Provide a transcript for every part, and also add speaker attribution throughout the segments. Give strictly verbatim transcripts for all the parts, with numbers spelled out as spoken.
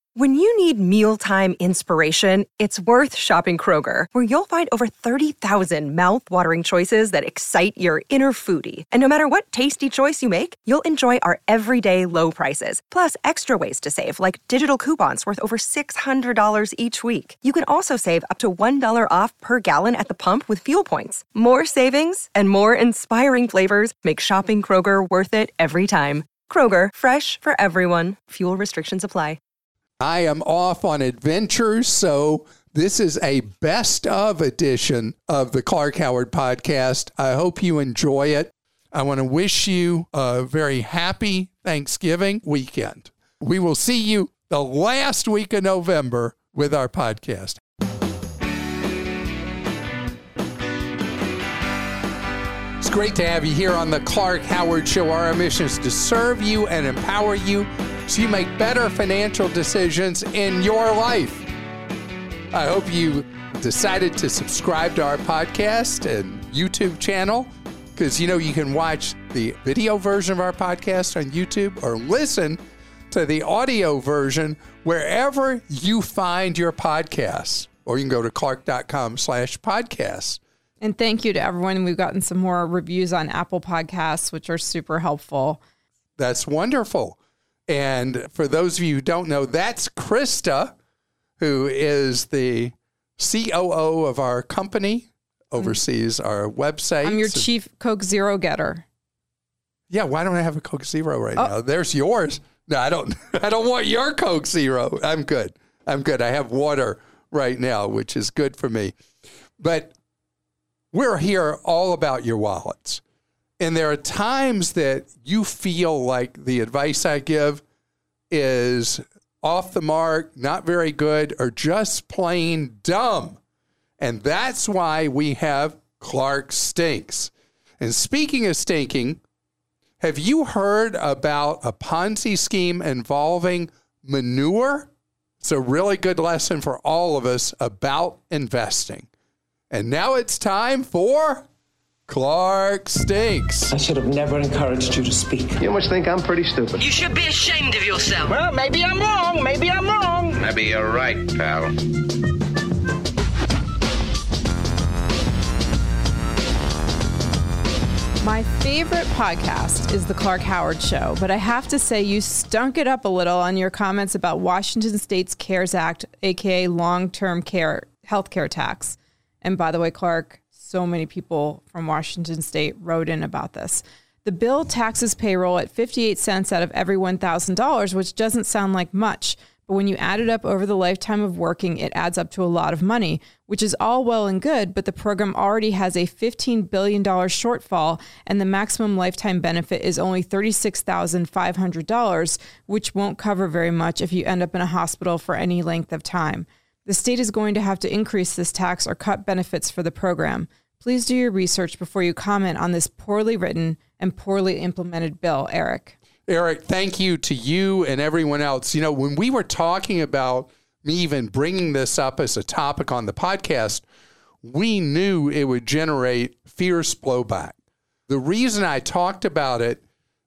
Speaker 1: When you need mealtime inspiration, it's worth shopping Kroger, where you'll find over thirty thousand mouth-watering choices that excite your inner foodie. And no matter what tasty choice you make, you'll enjoy our everyday low prices, plus extra ways to save, like digital coupons worth over six hundred dollars each week. You can also save up to one dollar off per gallon at the pump with fuel points. More savings and more inspiring flavors make shopping Kroger worth it every time. Kroger, fresh for everyone. Fuel restrictions apply.
Speaker 2: I am off on adventures, so this is a best of edition of the Clark Howard podcast. I hope you enjoy it. I want to wish you a very happy Thanksgiving weekend. We will see you the last week of November with our podcast. It's great to have you here on the Clark Howard Show. Our mission is to serve you and empower you so you make better financial decisions in your life. I hope you decided to subscribe to our podcast and YouTube channel, because, you know, you can watch the video version of our podcast on YouTube or listen to the audio version wherever you find your podcasts. Or you can go to clark.com slash podcasts.
Speaker 3: And thank you to everyone. We've gotten some more reviews on Apple Podcasts, which are super helpful.
Speaker 2: That's wonderful. And for those of you who don't know, that's Krista, who is the C O O of our company, oversees our website.
Speaker 3: I'm your chief Coke Zero getter.
Speaker 2: Yeah, why don't I have a Coke Zero right
Speaker 3: oh.
Speaker 2: now? There's yours. No, I don't. I don't want your Coke Zero. I'm good. I'm good. I have water right now, which is good for me. But we're here all about your wallets. And there are times that you feel like the advice I give is off the mark, not very good, or just plain dumb. And that's why we have Clark Stinks. And speaking of stinking, have you heard about a Ponzi scheme involving manure? It's a really good lesson for all of us about investing. And now it's time for Clark Stinks.
Speaker 4: I should have never encouraged you to speak.
Speaker 5: You must think I'm pretty stupid.
Speaker 6: You should be ashamed of yourself.
Speaker 4: Well, maybe I'm wrong. Maybe I'm wrong.
Speaker 5: Maybe you're right, pal.
Speaker 3: My favorite podcast is The Clark Howard Show, but I have to say you stunk it up a little on your comments about Washington State's CARES Act, aka long-term care healthcare tax. And by the way, Clark, so many people from Washington State wrote in about this. The bill taxes payroll at fifty-eight cents out of every one thousand dollars, which doesn't sound like much. But when you add it up over the lifetime of working, it adds up to a lot of money, which is all well and good, but the program already has a fifteen billion dollars shortfall, and the maximum lifetime benefit is only thirty-six thousand five hundred dollars, which won't cover very much if you end up in a hospital for any length of time. The state is going to have to increase this tax or cut benefits for the program. Please do your research before you comment on this poorly written and poorly implemented bill, Eric.
Speaker 2: Eric, thank you to you and everyone else. You know, when we were talking about me even bringing this up as a topic on the podcast, we knew it would generate fierce blowback. The reason I talked about it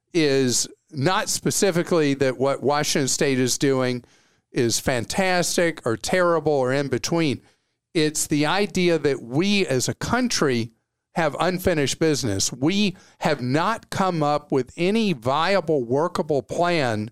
Speaker 2: is not specifically that what Washington State is doing is fantastic or terrible or in between. It's the idea that we as a country have unfinished business. We have not come up with any viable, workable plan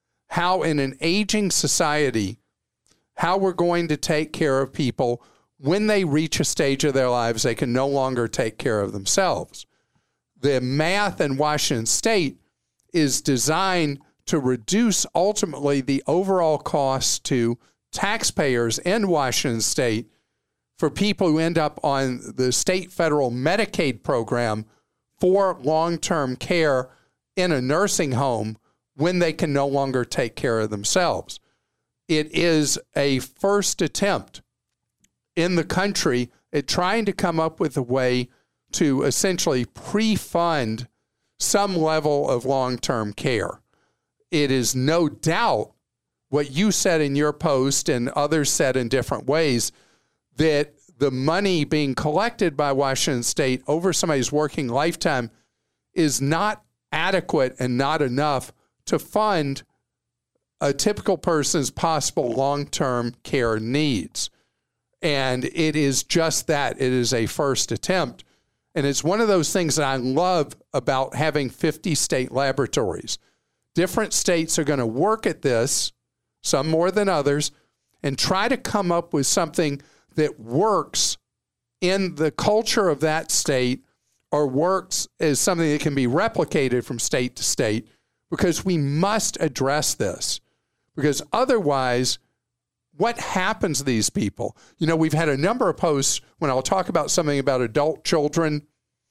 Speaker 2: how in an aging society, how we're going to take care of people when they reach a stage of their lives they can no longer take care of themselves. The math in Washington State is designed to reduce ultimately the overall cost to taxpayers in Washington State for people who end up on the state federal Medicaid program for long-term care in a nursing home when they can no longer take care of themselves. It is a first attempt in the country at trying to come up with a way to essentially pre-fund some level of long-term care. It is no doubt what you said in your post and others said in different ways, that the money being collected by Washington State over somebody's working lifetime is not adequate and not enough to fund a typical person's possible long-term care needs. And it is just that. It is a first attempt. And it's one of those things that I love about having fifty state laboratories. Different states are going to work at this, some more than others, and try to come up with something that works in the culture of that state or works as something that can be replicated from state to state, because we must address this. Because otherwise, what happens to these people? You know, we've had a number of posts when I'll talk about something about adult children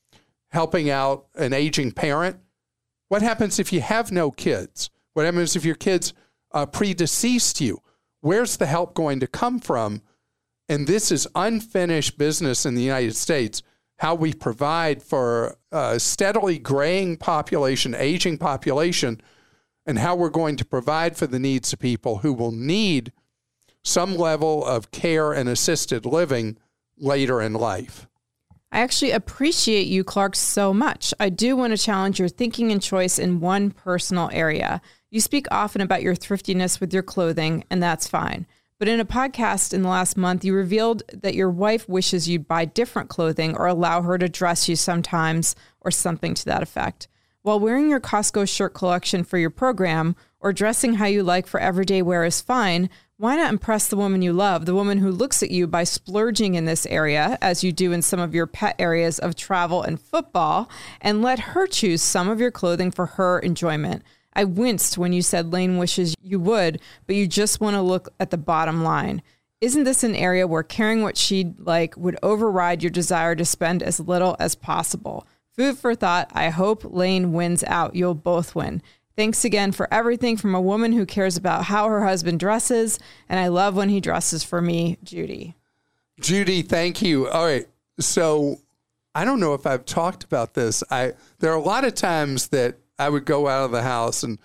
Speaker 2: helping out an aging parent. What happens if you have no kids? What happens if your kids uh, predeceased you? Where's the help going to come from? And this is unfinished business in the United States, how we provide for a steadily graying population, aging population, and how we're going to provide for the needs of people who will need some level of care and assisted living later in life.
Speaker 3: I actually appreciate you, Clark, so much. I do want to challenge your thinking and choice in one personal area. You speak often about your thriftiness with your clothing, and that's fine. But in a podcast in the last month, you revealed that your wife wishes you'd buy different clothing or allow her to dress you sometimes or something to that effect. While wearing your Costco shirt collection for your program or dressing how you like for everyday wear is fine, why not impress the woman you love, the woman who looks at you, by splurging in this area, as you do in some of your pet areas of travel and football, and let her choose some of your clothing for her enjoyment? I winced when you said Lane wishes you would, but you just want to look at the bottom line. Isn't this an area where caring what she'd like would override your desire to spend as little as possible? Food for thought. I hope Lane wins out. You'll both win. Thanks again for everything from a woman who cares about how her husband dresses, and I love when he dresses for me, Judy.
Speaker 2: Judy, thank you. All right. So I don't know if I've talked about this. I there are a lot of times that I would go out of the house, and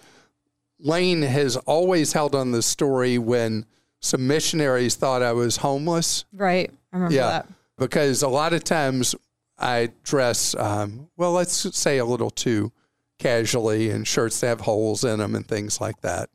Speaker 2: Lane has always held on the story when some missionaries thought I was homeless.
Speaker 3: Right. I remember
Speaker 2: yeah,
Speaker 3: that.
Speaker 2: Because a lot of times I dress, um, well, let's say a little too casually, in shirts that have holes in them and things like that.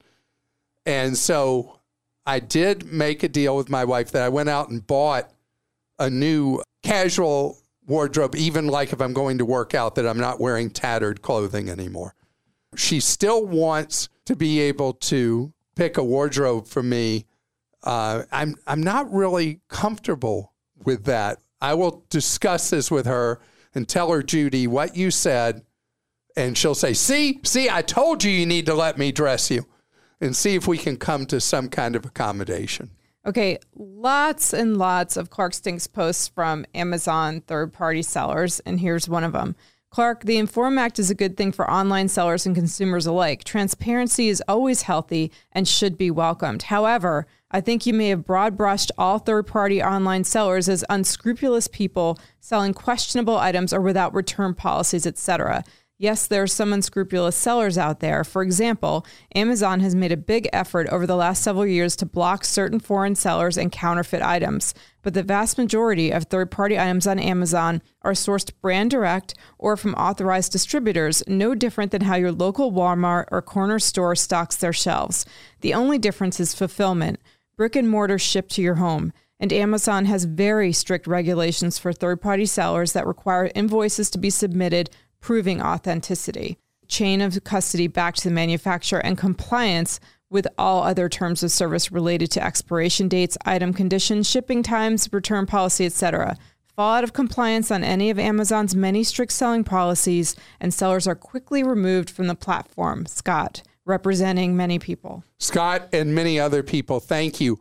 Speaker 2: And so I did make a deal with my wife that I went out and bought a new casual wardrobe, even like if I'm going to work out, that I'm not wearing tattered clothing anymore. She still wants to be able to pick a wardrobe for me. Uh, I'm I'm not really comfortable with that. I will discuss this with her and tell her, Judy, what you said. And she'll say, see, see, I told you you need to let me dress you, and see if we can come to some kind of accommodation.
Speaker 3: Okay, lots and lots of Clark Stinks posts from Amazon third-party sellers, and here's one of them. Clark, the Inform Act is a good thing for online sellers and consumers alike. Transparency is always healthy and should be welcomed. However, I think you may have broad-brushed all third-party online sellers as unscrupulous people selling questionable items or without return policies, et cetera. Yes, there are some unscrupulous sellers out there. For example, Amazon has made a big effort over the last several years to block certain foreign sellers and counterfeit items. But the vast majority of third-party items on Amazon are sourced brand direct or from authorized distributors, no different than how your local Walmart or corner store stocks their shelves. The only difference is fulfillment. Brick and mortar shipped to your home. And Amazon has very strict regulations for third-party sellers that require invoices to be submitted proving authenticity, chain of custody back to the manufacturer, and compliance with all other terms of service related to expiration dates, item conditions, shipping times, return policy, et cetera. Fall out of compliance on any of Amazon's many strict selling policies, and sellers are quickly removed from the platform. Scott, representing many people.
Speaker 2: Scott and many other people, thank you.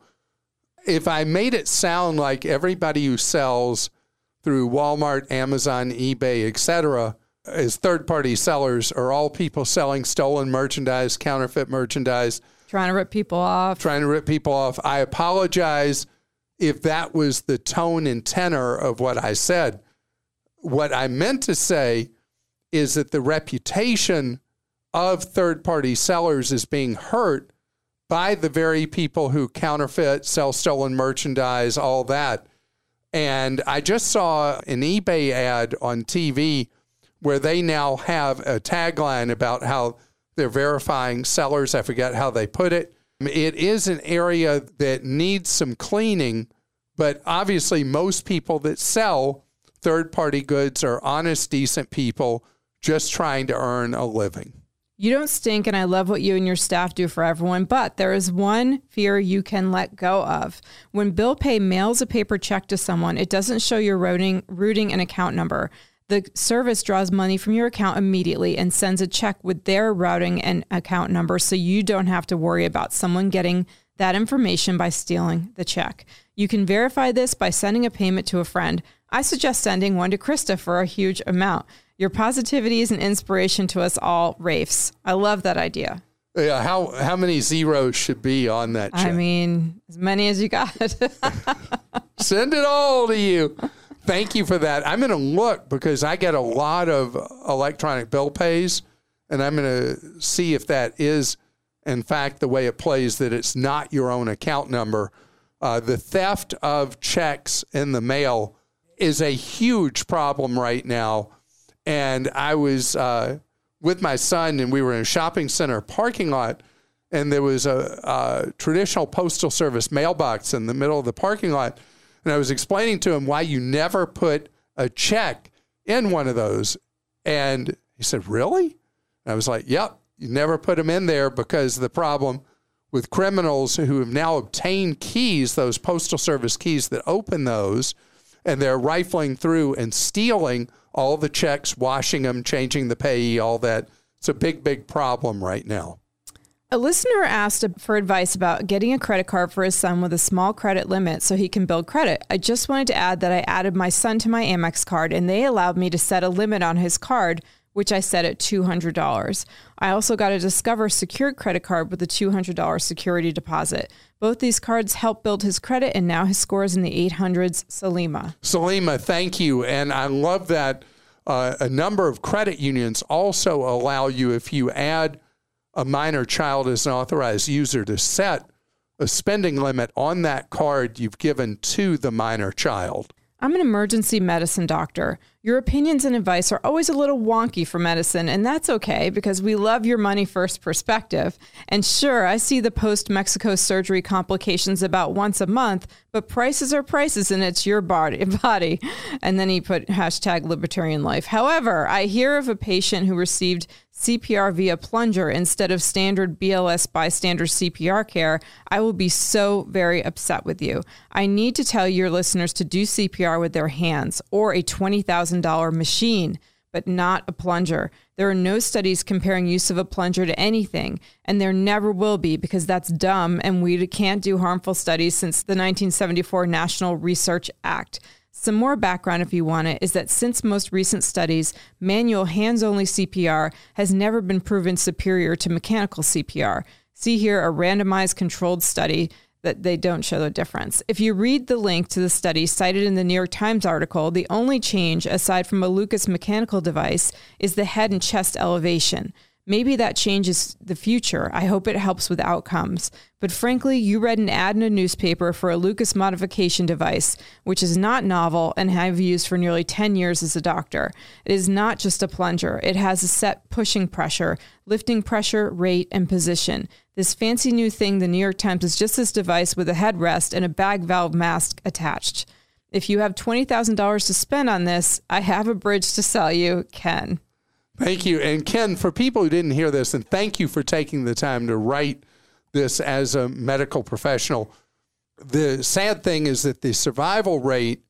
Speaker 2: If I made it sound like everybody who sells through Walmart, Amazon, eBay, et cetera, as third-party sellers are all people selling stolen merchandise, counterfeit merchandise.
Speaker 3: Trying to rip people off.
Speaker 2: Trying to rip people off. I apologize if that was the tone and tenor of what I said. What I meant to say is that the reputation of third-party sellers is being hurt by the very people who counterfeit, sell stolen merchandise, all that. And I just saw an eBay ad on T V where they now have a tagline about how they're verifying sellers. I forget how they put it. It is an area that needs some cleaning, but obviously most people that sell third-party goods are honest, decent people just trying to earn a living.
Speaker 3: You don't stink, and I love what you and your staff do for everyone, but there is one fear you can let go of. When Bill Pay mails a paper check to someone, it doesn't show your routing, routing and account number. The service draws money from your account immediately and sends a check with their routing and account number, so you don't have to worry about someone getting that information by stealing the check. You can verify this by sending a payment to a friend. I suggest sending one to Krista for a huge amount. Your positivity is an inspiration to us all, Rafes. I love that idea.
Speaker 2: Yeah, how how many zeros should be on that check?
Speaker 3: I mean, as many as you got.
Speaker 2: Send it all to you. Thank you for that. I'm going to look because I get a lot of electronic bill pays, and I'm going to see if that is, in fact, the way it plays, that it's not your own account number. Uh, the theft of checks in the mail is a huge problem right now. And I was uh, with my son, and we were in a shopping center parking lot, and there was a, a traditional postal service mailbox in the middle of the parking lot. And I was explaining to him why you never put a check in one of those. And he said, really? And I was like, yep, you never put them in there because the problem with criminals who have now obtained keys, those postal service keys that open those, and they're rifling through and stealing all the checks, washing them, changing the payee, all that. It's a big, big problem right now.
Speaker 3: A listener asked for advice about getting a credit card for his son with a small credit limit so he can build credit. I just wanted to add that I added my son to my Amex card, and they allowed me to set a limit on his card, which I set at two hundred dollars. I also got a Discover secured credit card with a two hundred dollars security deposit. Both these cards helped build his credit, and now his score is in the eight hundreds. Salima.
Speaker 2: Salima, thank you. And I love that uh, a number of credit unions also allow you, if you add a minor child as an authorized user, to set a spending limit on that card you've given to the minor child.
Speaker 3: I'm an emergency medicine doctor. Your opinions and advice are always a little wonky for medicine, and that's okay because we love your money first perspective. And sure, I see the post-Mexico surgery complications about once a month, but prices are prices and it's your body. body. And then he put hashtag libertarian life. However, I hear of a patient who received C P R via plunger instead of standard B L S bystander C P R care. I will be so very upset with you. I need to tell your listeners to do C P R with their hands or a twenty thousand dollars machine, but not a plunger. There are no studies comparing use of a plunger to anything, and there never will be because that's dumb and we can't do harmful studies since the nineteen seventy-four National Research Act. Some more background, if you want it, is that since most recent studies, manual hands-only C P R has never been proven superior to mechanical C P R. See here a randomized controlled study that they don't show the difference. If you read the link to the study cited in the New York Times article, the only change, aside from a Lucas mechanical device, is the head and chest elevation. Maybe that changes the future. I hope it helps with outcomes. But frankly, you read an ad in a newspaper for a Lucas modification device, which is not novel and I've used for nearly ten years as a doctor. It is not just a plunger. It has a set pushing pressure, lifting pressure, rate, and position. This fancy new thing, the New York Times, is just this device with a headrest and a bag valve mask attached. If you have twenty thousand dollars to spend on this, I have a bridge to sell you, Ken.
Speaker 2: Thank you. And Ken, for people who didn't hear this, and thank you for taking the time to write this as a medical professional. The sad thing is that the survival rate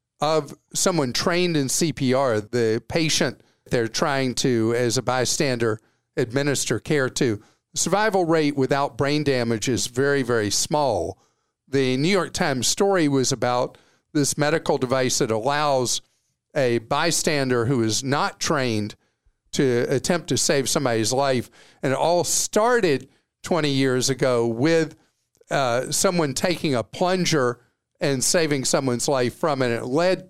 Speaker 2: of someone trained in C P R, the patient they're trying to, as a bystander, administer care to, the survival rate without brain damage is very, very small. The New York Times story was about this medical device that allows a bystander who is not trained to attempt to save somebody's life. And it all started twenty years ago with uh, someone taking a plunger and saving someone's life from it. It led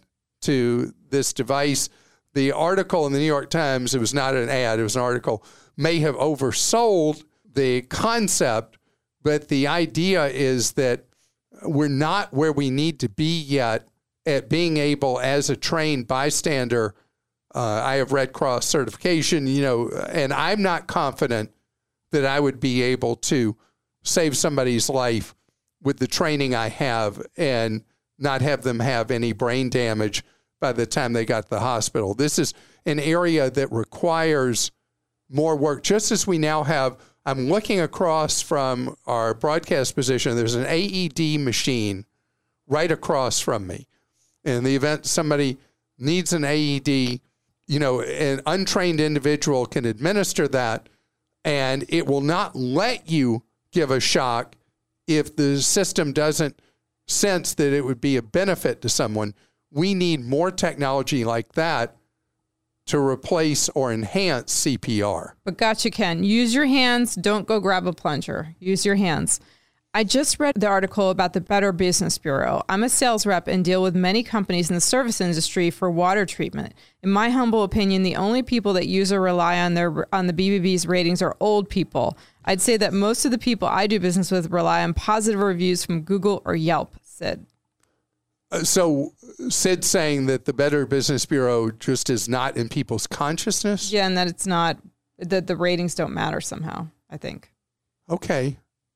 Speaker 2: to this device. The article in the New York Times, it was not an ad, it was an article, may have oversold the concept, but the idea is that we're not where we need to be yet at being able, as a trained bystander, Uh, I have Red Cross certification, you know, and I'm not confident that I would be able to save somebody's life with the training I have and not have them have any brain damage by the time they got to the hospital. This is an area that requires more work, just as we now have. I'm looking across from our broadcast position. There's an A E D machine right across from me. In the event somebody needs an A E D, you know, an untrained individual can administer that, and it will not let you give a shock if the system doesn't sense that it would be a benefit to someone. We need more technology like that to replace or enhance C P R.
Speaker 3: But gotcha, Ken. Use your hands. Don't go grab a plunger. Use your hands. I just read the article about the Better Business Bureau. I'm a sales rep and deal with many companies in the service industry for water treatment. In my humble opinion, the only people that use or rely on their on the B B B's ratings are old people. I'd say that most of the people I do business with rely on positive reviews from Google or Yelp, Sid.
Speaker 2: Uh, so Sid's saying that the Better Business Bureau just is not in people's consciousness?
Speaker 3: Yeah, and that it's not, that the ratings don't matter somehow, I think.
Speaker 2: Okay.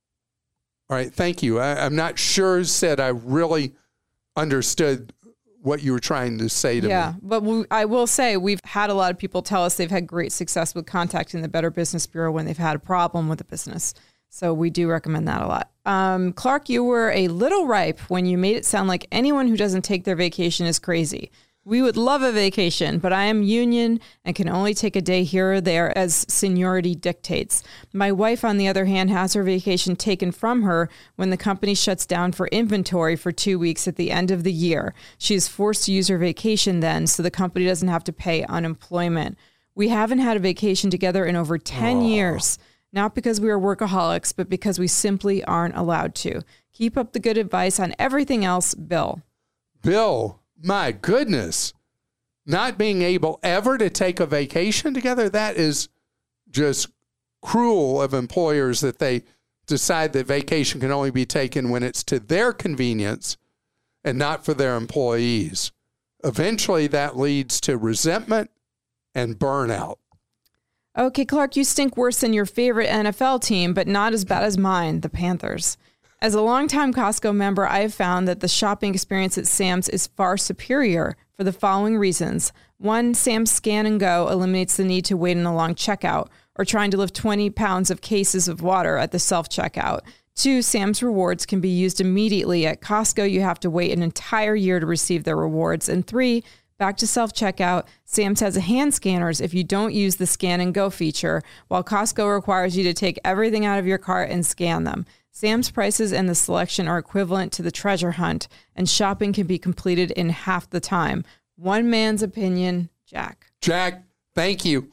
Speaker 2: All right, thank you. I, I'm not sure, Sid, I really understood what you were trying to say to
Speaker 3: yeah,
Speaker 2: me.
Speaker 3: Yeah, but we, I will say we've had a lot of people tell us they've had great success with contacting the Better Business Bureau when they've had a problem with a business. So we do recommend that a lot. Um, Clark, you were a little ripe when you made it sound like anyone who doesn't take their vacation is crazy. We would love a vacation, but I am union and can only take a day here or there as seniority dictates. My wife, on the other hand, has her vacation taken from her when the company shuts down for inventory for two weeks at the end of the year. She is forced to use her vacation then, so the company doesn't have to pay unemployment. We haven't had a vacation together in over ten oh. years, not because we are workaholics, but because we simply aren't allowed to. Keep up the good advice on everything else, Bill.
Speaker 2: Bill. My goodness, not being able ever to take a vacation together, that is just cruel of employers that they decide that vacation can only be taken when it's to their convenience and not for their employees. Eventually, that leads to resentment and burnout.
Speaker 3: Okay, Clark, you stink worse than your favorite N F L team, but not as bad as mine, the Panthers. As a longtime Costco member, I have found that the shopping experience at Sam's is far superior for the following reasons. One, Sam's Scan and Go eliminates the need to wait in a long checkout or trying to lift twenty pounds of cases of water at the self-checkout. Two, Sam's rewards can be used immediately. At Costco, you have to wait an entire year to receive their rewards. And three, back to self-checkout, Sam's has hand scanners if you don't use the Scan and Go feature, while Costco requires you to take everything out of your cart and scan them. Sam's prices and the selection are equivalent to the treasure hunt, and shopping can be completed in half the time. One man's opinion, Jack.
Speaker 2: Jack, thank you.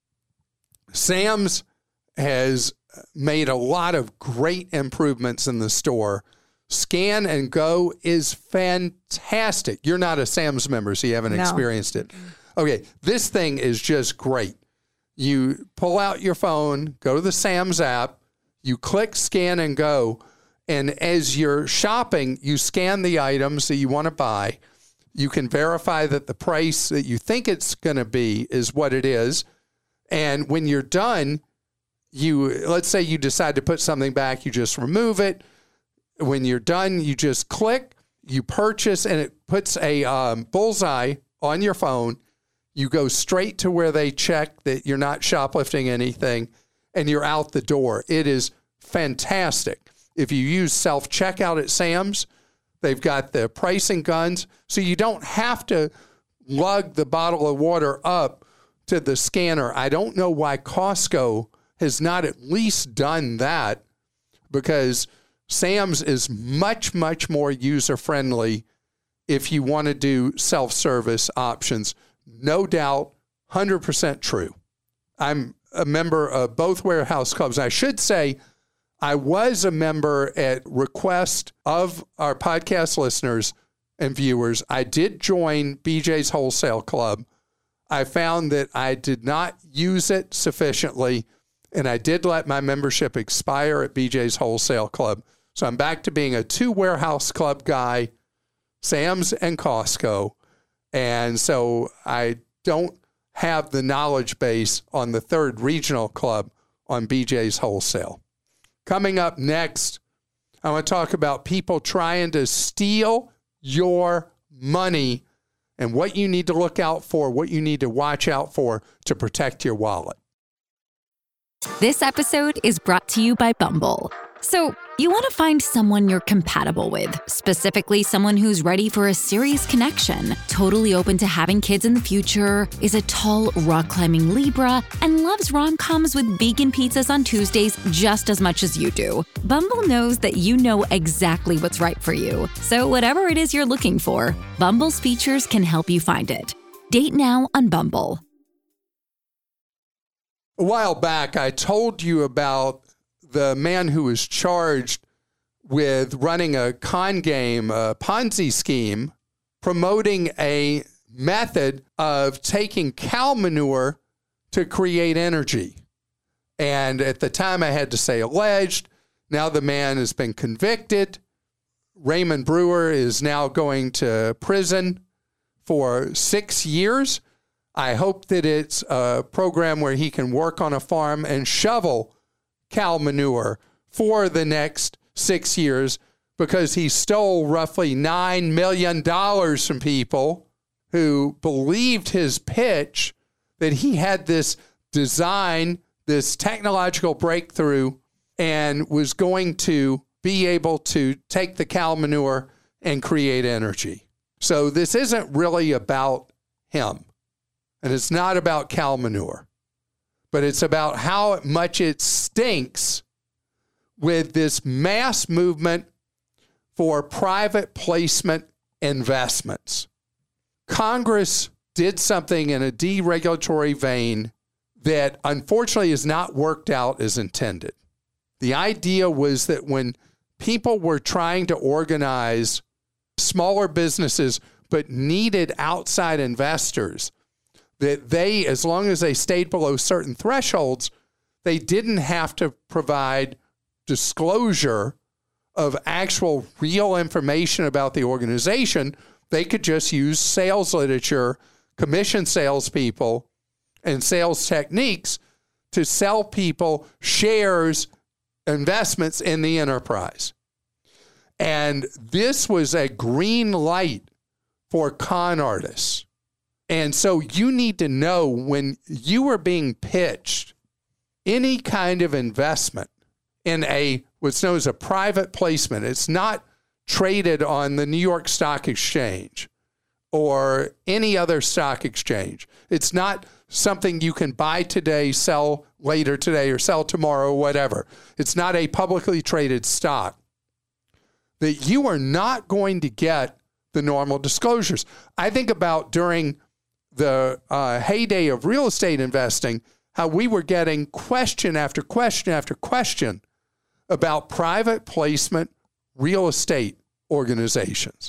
Speaker 2: Sam's has made a lot of great improvements in the store. Scan and Go is fantastic. You're not a Sam's member, so you haven't no. experienced it. Okay, this thing is just great. You pull out your phone, go to the Sam's app, you click Scan and Go, and as you're shopping, you scan the items that you want to buy. You can verify that the price that you think it's going to be is what it is. And when you're done, you let's say you decide to put something back, you just remove it. When you're done, you just click, you purchase, and it puts a um, bullseye on your phone. You go straight to where they check that you're not shoplifting anything, and you're out the door. It is fantastic. If you use self-checkout at Sam's, they've got the pricing guns, so you don't have to lug the bottle of water up to the scanner. I don't know why Costco has not at least done that, because Sam's is much, much more user-friendly if you want to do self-service options. No doubt, one hundred percent true. I'm a member of both warehouse clubs. I should say I was a member at request of our podcast listeners and viewers. I did join B J's Wholesale Club. I found that I did not use it sufficiently, and I did let my membership expire at B J's Wholesale Club. So I'm back to being a two warehouse club guy, Sam's and Costco. And so I don't have the knowledge base on the third regional club on B J's Wholesale. Coming up next, I want to talk about people trying to steal your money and what you need to look out for, what you need to watch out for to protect your wallet.
Speaker 6: This episode is brought to you by Bumble. So, you want to find someone you're compatible with, specifically someone who's ready for a serious connection, totally open to having kids in the future, is a tall, rock-climbing Libra, and loves rom-coms with vegan pizzas on Tuesdays just as much as you do. Bumble knows that you know exactly what's right for you. So whatever it is you're looking for, Bumble's features can help you find it. Date now on Bumble.
Speaker 2: A while back, I told you about the man who was charged with running a con game, a Ponzi scheme, promoting a method of taking cow manure to create energy. And at the time, I had to say alleged. Now the man has been convicted. Raymond Brewer is now going to prison for six years. I hope that it's a program where he can work on a farm and shovel cow manure for the next six years because he stole roughly nine million dollars from people who believed his pitch that he had this design, this technological breakthrough, and was going to be able to take the cow manure and create energy. So this isn't really about him. And it's not about cow manure, but it's about how much it stinks with this mass movement for private placement investments. Congress did something in a deregulatory vein that unfortunately has not worked out as intended. The idea was that when people were trying to organize smaller businesses but needed outside investors, that they, as long as they stayed below certain thresholds, they didn't have to provide disclosure of actual real information about the organization. They could just use sales literature, commission salespeople, and sales techniques to sell people shares, investments in the enterprise. And this was a green light for con artists. And so you need to know when you are being pitched any kind of investment in a what's known as a private placement. It's not traded on the New York Stock Exchange or any other stock exchange. It's not something you can buy today, sell later today, or sell tomorrow, whatever. It's not a publicly traded stock. That you are not going to get the normal disclosures. I think about during the uh, heyday of real estate investing, how we were getting question after question after question about private placement real estate organizations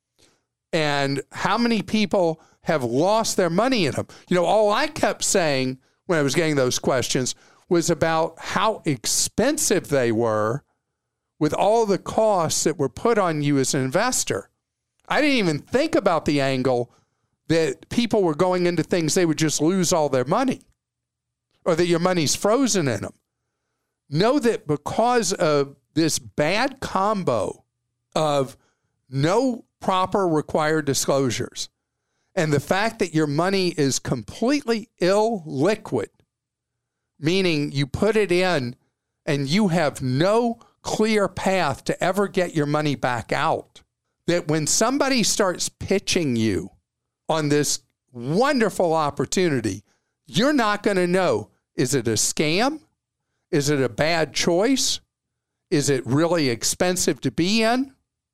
Speaker 2: and how many people have lost their money in them. You know, all I kept saying when I was getting those questions was about how expensive they were with all the costs that were put on you as an investor. I didn't even think about the angle that people were going into things they would just lose all their money or that your money's frozen in them. Know that because of this bad combo of no proper required disclosures and the fact that your money is completely illiquid, meaning you put it in and you have no clear path to ever get your money back out, that when somebody starts pitching you on this wonderful opportunity, you're not going to know, is it a scam? Is it a bad choice? Is it really expensive to be in?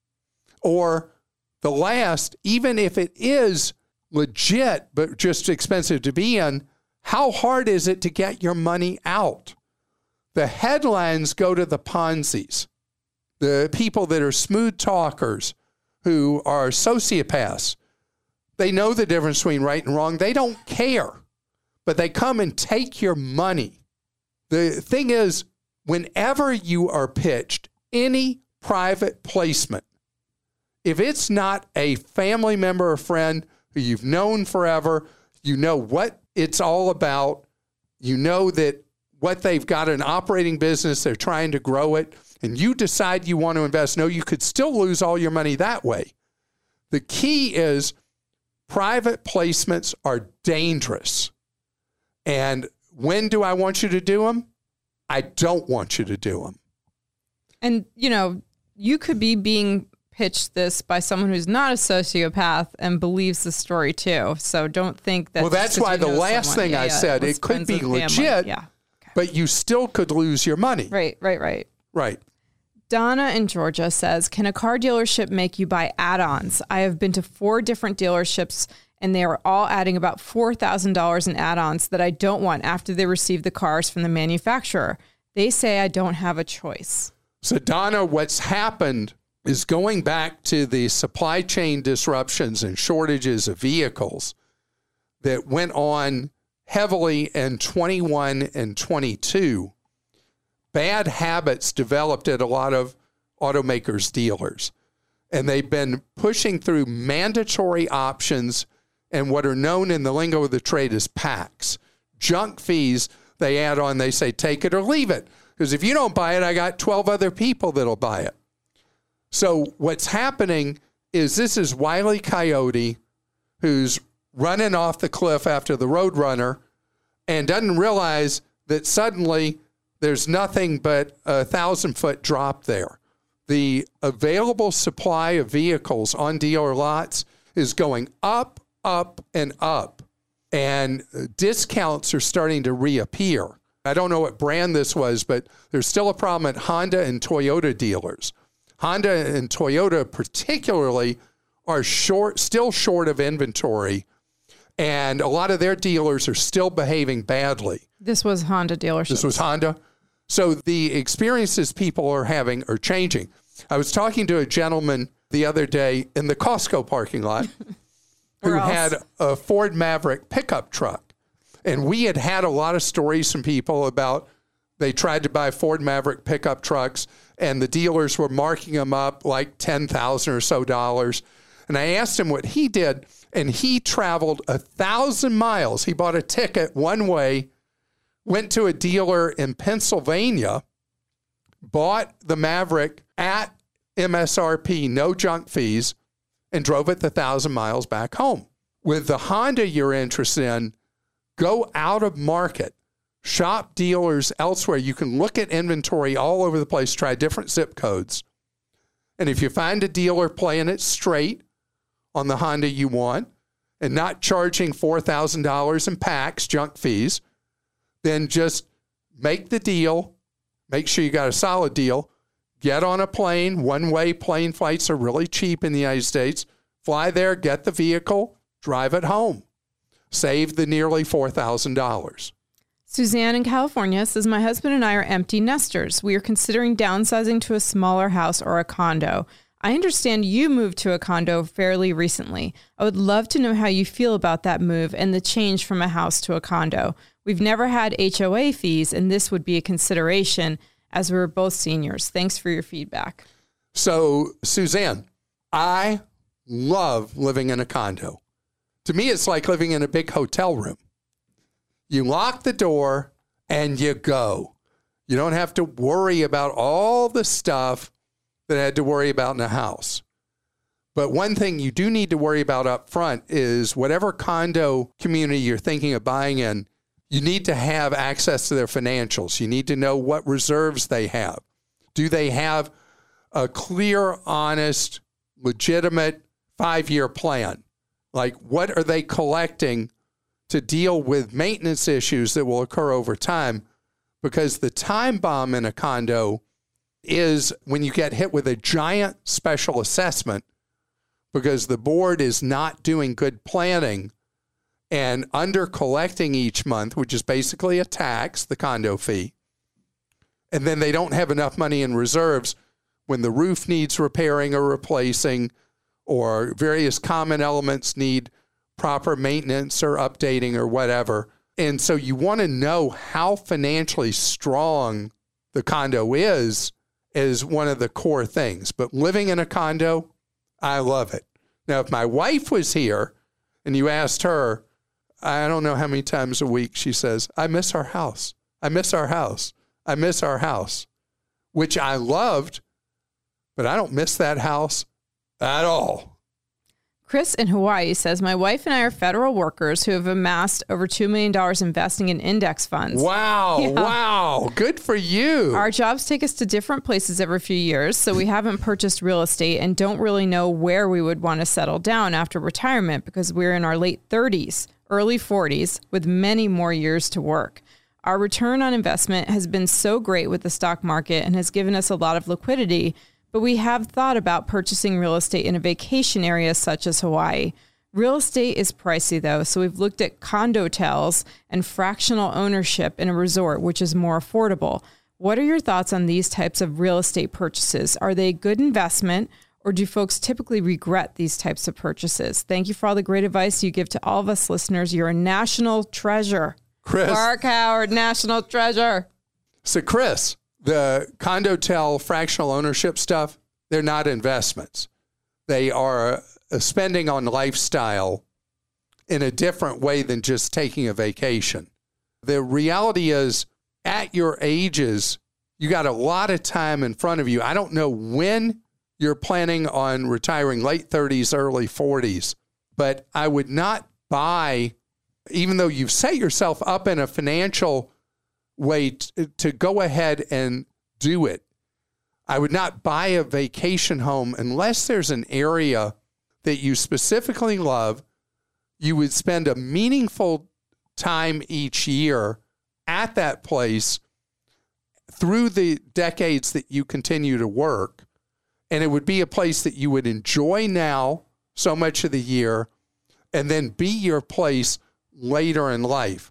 Speaker 2: Or the last, even if it is legit but just expensive to be in, how hard is it to get your money out? The headlines go to the Ponzi's, the people that are smooth talkers who are sociopaths. They know the difference between right and wrong. They don't care, but they come and take your money. The thing is, whenever you are pitched any private placement, if it's not a family member or friend who you've known forever, you know what it's all about, you know that what they've got an operating business, they're trying to grow it, and you decide you want to invest. No, you could still lose all your money that way. The key is private placements are dangerous. And when do I want you to do them? I don't want you to do them.
Speaker 3: And, you know, you could be being pitched this by someone who's not a sociopath and believes the story too. So don't think that.
Speaker 2: Well, that's why the last
Speaker 3: someone,
Speaker 2: thing
Speaker 3: yeah,
Speaker 2: I
Speaker 3: yeah,
Speaker 2: said, it could be legit,
Speaker 3: yeah. Okay.
Speaker 2: but you still could lose your money.
Speaker 3: Right, right, right.
Speaker 2: Right.
Speaker 3: Donna in Georgia says, can a car dealership make you buy add-ons? I have been to four different dealerships and they are all adding about four thousand dollars in add-ons that I don't want after they receive the cars from the manufacturer. They say I don't have a choice.
Speaker 2: So, Donna, what's happened is going back to the supply chain disruptions and shortages of vehicles that went on heavily in twenty-one and twenty-two. Bad habits developed at a lot of automakers' dealers, and they've been pushing through mandatory options and what are known in the lingo of the trade as packs. Junk fees they add on, they say, take it or leave it. Because if you don't buy it, I got twelve other people that'll buy it. So what's happening is this is Wile E. Coyote who's running off the cliff after the Roadrunner and doesn't realize that suddenly there's nothing but a thousand-foot drop there. The available supply of vehicles on dealer lots is going up, up, and up. And discounts are starting to reappear. I don't know what brand this was, but there's still a problem at Honda and Toyota dealers. Honda and Toyota particularly are short, still short of inventory, and a lot of their dealers are still behaving badly.
Speaker 3: This was Honda dealerships.
Speaker 2: This was Honda. So the experiences people are having are changing. I was talking to a gentleman the other day in the Costco parking lot who had a Ford Maverick pickup truck. And we had had a lot of stories from people about they tried to buy Ford Maverick pickup trucks and the dealers were marking them up like ten thousand dollars or so dollars. And I asked him what he did, and he traveled a thousand miles. He bought a ticket one way, went to a dealer in Pennsylvania, bought the Maverick at M S R P, no junk fees, and drove it the thousand miles back home. With the Honda you're interested in, go out of market, shop dealers elsewhere. You can look at inventory all over the place, try different zip codes. And if you find a dealer playing it straight on the Honda you want and not charging four thousand dollars in packs, junk fees, then just make the deal, make sure you got a solid deal, get on a plane. One-way plane flights are really cheap in the United States. Fly there, get the vehicle, drive it home. Save the nearly four thousand dollars.
Speaker 3: Suzanne in California says, my husband and I are empty nesters. We are considering downsizing to a smaller house or a condo. I understand you moved to a condo fairly recently. I would love to know how you feel about that move and the change from a house to a condo. We've never had H O A fees, and this would be a consideration as we're both seniors. Thanks for your feedback.
Speaker 2: So, Suzanne, I love living in a condo. To me, it's like living in a big hotel room. You lock the door and you go. You don't have to worry about all the stuff that I had to worry about in a house. But one thing you do need to worry about up front is whatever condo community you're thinking of buying in, you need to have access to their financials. You need to know what reserves they have. Do they have a clear, honest, legitimate five-year plan? Like, what are they collecting to deal with maintenance issues that will occur over time? Because the time bomb in a condo is when you get hit with a giant special assessment because the board is not doing good planning and under collecting each month, which is basically a tax, the condo fee. And then they don't have enough money in reserves when the roof needs repairing or replacing, or various common elements need proper maintenance or updating or whatever. And so you want to know how financially strong the condo is as one of the core things. But living in a condo, I love it. Now, if my wife was here and you asked her, I don't know how many times a week she says, I miss our house. I miss our house. I miss our house, which I loved, but I don't miss that house at all.
Speaker 3: Chris in Hawaii says, my wife and I are federal workers who have amassed over two million dollars investing in index funds.
Speaker 2: Wow.
Speaker 3: Yeah.
Speaker 2: Wow. Good for you.
Speaker 3: Our jobs take us to different places every few years, so we haven't purchased real estate and don't really know where we would want to settle down after retirement because we're in our late thirties, early forties, with many more years to work. Our return on investment has been so great with the stock market and has given us a lot of liquidity, but we have thought about purchasing real estate in a vacation area such as Hawaii. Real estate is pricey, though, so we've looked at condotels and fractional ownership in a resort, which is more affordable. What are your thoughts on these types of real estate purchases? Are they a good investment, or do folks typically regret these types of purchases? Thank you for all the great advice you give to all of us listeners. You're a national treasure.
Speaker 2: Chris.
Speaker 3: Clark Howard, national treasure.
Speaker 2: So, Chris, the condotel fractional ownership stuff, they're not investments. They are a spending on lifestyle in a different way than just taking a vacation. The reality is, at your ages, you got a lot of time in front of you. I don't know when you're planning on retiring, late thirties, early forties, but I would not buy, even though you've set yourself up in a financial way t- to go ahead and do it. I would not buy a vacation home unless there's an area that you specifically love. You would spend a meaningful time each year at that place through the decades that you continue to work. And it would be a place that you would enjoy now so much of the year and then be your place later in life.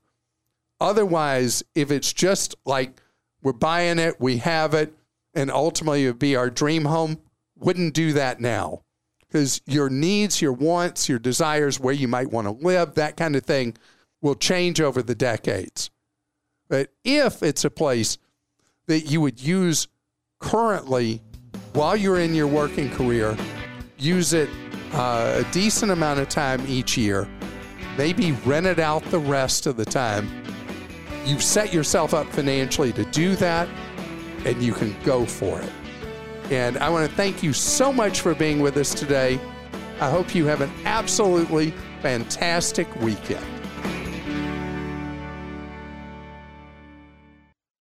Speaker 2: Otherwise, if it's just like we're buying it, we have it, and ultimately it would be our dream home, wouldn't do that now. Because your needs, your wants, your desires, where you might want to live, that kind of thing will change over the decades. But if it's a place that you would use currently while you're in your working career, use it uh, a decent amount of time each year, maybe rent it out the rest of the time. You've set yourself up financially to do that, and you can go for it. And I want to thank you so much for being with us today. I hope you have an absolutely fantastic weekend.